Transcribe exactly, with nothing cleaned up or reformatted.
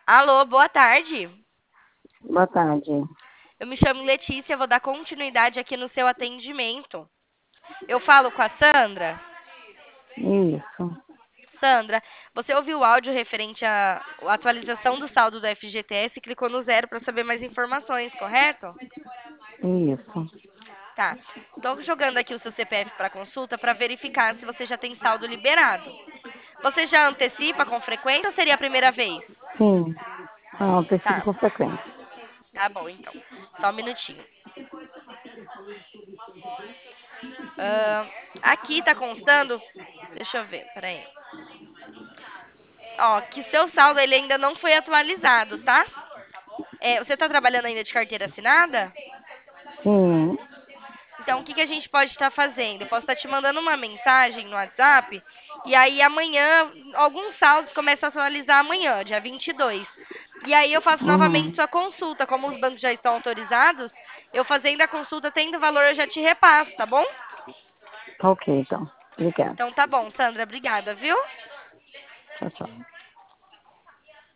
Alô, boa tarde. Boa tarde. Eu me chamo Letícia, vou dar continuidade aqui no seu atendimento. Eu falo com a Sandra. Isso, Sandra, você ouviu o áudio referente à à atualização do saldo do F G T S e clicou no zero para saber mais informações, correto? isso. Tá. Estou jogando aqui o seu C P F para consulta para verificar se você já tem saldo liberado. Você já antecipa com frequência ou seria a primeira vez? Sim, não, antecipo Tá, com frequência. tá bom então. Só um minutinho. Ahn, aqui tá constando. Deixa eu ver, peraí. Ó, que seu saldo ele ainda não foi atualizado, tá? É, você tá trabalhando ainda de carteira assinada? Sim, Então, o que, que a gente pode estar fazendo? Eu posso estar te mandando uma mensagem no WhatsApp, e aí amanhã, alguns saldos começam a atualizar amanhã, dia vinte e dois. E aí eu faço novamente uhum. sua consulta. Como os bancos já estão autorizados, eu fazendo a consulta, tendo valor, eu já te repasso, tá bom? Ok, então. Obrigada. Então tá bom, Sandra, obrigada, viu? Tchau, tchau.